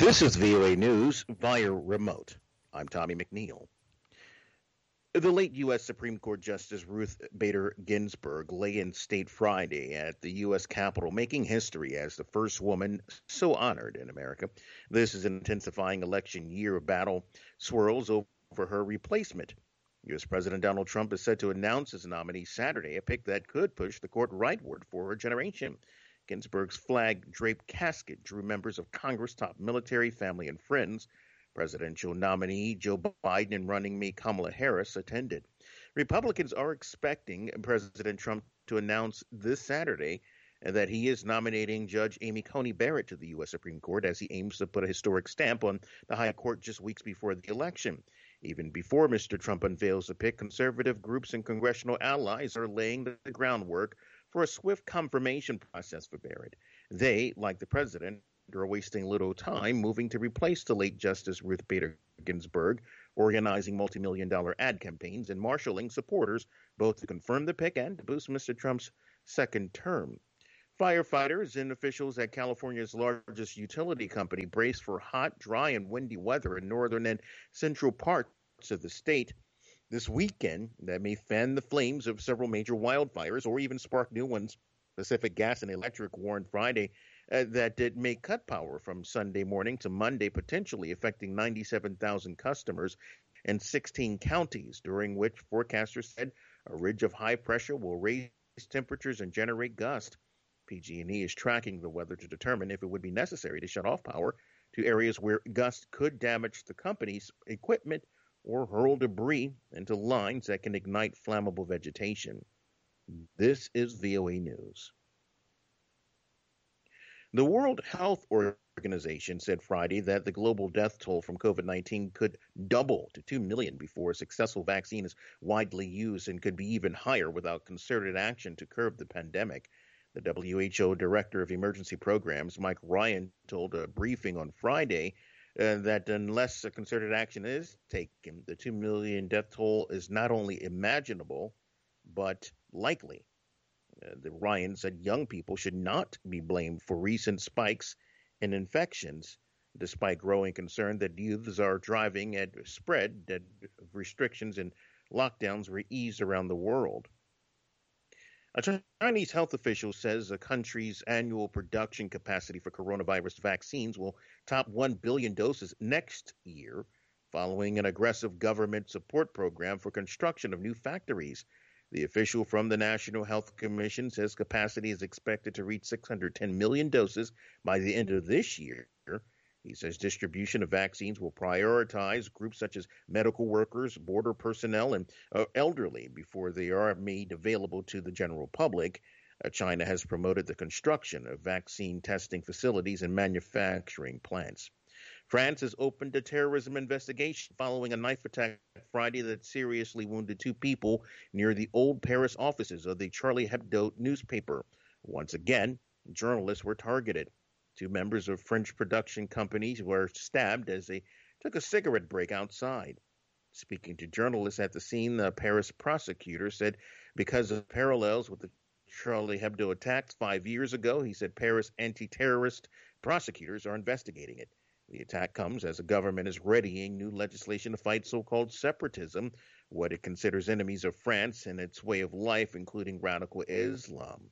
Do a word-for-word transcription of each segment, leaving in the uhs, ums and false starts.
This is V O A News via remote. I'm Tommy McNeil. The late U S. Supreme Court Justice Ruth Bader Ginsburg lay in state Friday at the U S. Capitol, making history as the first woman so honored in America. This is an intensifying election year of battle swirls over her replacement. U S. President Donald Trump is set to announce his nominee Saturday, a pick that could push the court rightward for a generation. Ginsburg's flag-draped casket drew members of Congress, top military, family, and friends. Presidential nominee Joe Biden and running mate Kamala Harris attended. Republicans are expecting President Trump to announce this Saturday that he is nominating Judge Amy Coney Barrett to the U S. Supreme Court as he aims to put a historic stamp on the high court just weeks before the election. Even before Mister Trump unveils the pick, conservative groups and congressional allies are laying the groundwork for a swift confirmation process for Barrett. They, like the president, are wasting little time moving to replace the late Justice Ruth Bader Ginsburg, organizing multi-million dollar ad campaigns and marshaling supporters both to confirm the pick and to boost Mister Trump's second term. Firefighters and officials at California's largest utility company brace for hot, dry, and windy weather in northern and central parts of the state this weekend that may fan the flames of several major wildfires or even spark new ones. Pacific Gas and Electric warned Friday uh, that it may cut power from Sunday morning to Monday, potentially affecting ninety-seven thousand customers in sixteen counties, during which forecasters said a ridge of high pressure will raise temperatures and generate gusts. P G and E is tracking the weather to determine if it would be necessary to shut off power to areas where gusts could damage the company's equipment or hurl debris into lines that can ignite flammable vegetation. This is V O A News. The World Health Organization said Friday that the global death toll from COVID nineteen could double to two million before a successful vaccine is widely used and could be even higher without concerted action to curb the pandemic. The W H O Director of Emergency Programs, Mike Ryan, told a briefing on Friday uh, that unless a concerted action is taken, the two million death toll is not only imaginable, but likely. Uh, the Ryan said young people should not be blamed for recent spikes in infections, despite growing concern that youths are driving at spread that restrictions and lockdowns were eased around the world. A Chinese health official says the country's annual production capacity for coronavirus vaccines will top one billion doses next year, following an aggressive government support program for construction of new factories. The official from the National Health Commission says capacity is expected to reach six hundred ten million doses by the end of this year. He says distribution of vaccines will prioritize groups such as medical workers, border personnel, and uh, elderly before they are made available to the general public. Uh, China has promoted the construction of vaccine testing facilities and manufacturing plants. France has opened a terrorism investigation following a knife attack Friday that seriously wounded two people near the old Paris offices of the Charlie Hebdo newspaper. Once again, journalists were targeted. Two members of French production companies were stabbed as they took a cigarette break outside. Speaking to journalists at the scene, the Paris prosecutor said because of parallels with the Charlie Hebdo attacks five years ago, he said Paris anti-terrorist prosecutors are investigating it. The attack comes as the government is readying new legislation to fight so-called separatism, what it considers enemies of France and its way of life, including radical Islam.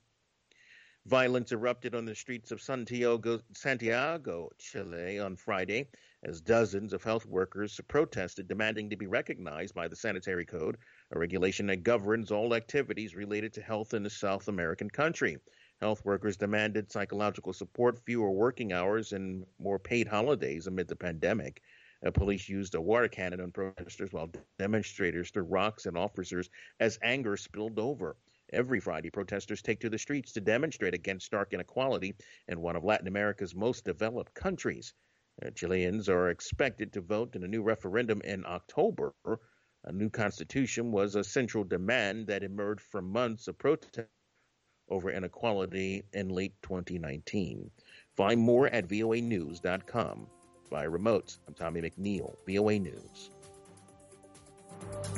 Violence erupted on the streets of Santiago, Santiago, Chile on Friday as dozens of health workers protested, demanding to be recognized by the Sanitary Code, a regulation that governs all activities related to health in the South American country. Health workers demanded psychological support, fewer working hours, and more paid holidays amid the pandemic. Uh, police used a water cannon on protesters while demonstrators threw rocks at officers as anger spilled over. Every Friday, protesters take to the streets to demonstrate against stark inequality in one of Latin America's most developed countries. Uh, Chileans are expected to vote in a new referendum in October. A new constitution was a central demand that emerged from months of protest over inequality in late twenty nineteen. Find more at V O A news dot com. Via remote, I'm Tommy McNeil, V O A News.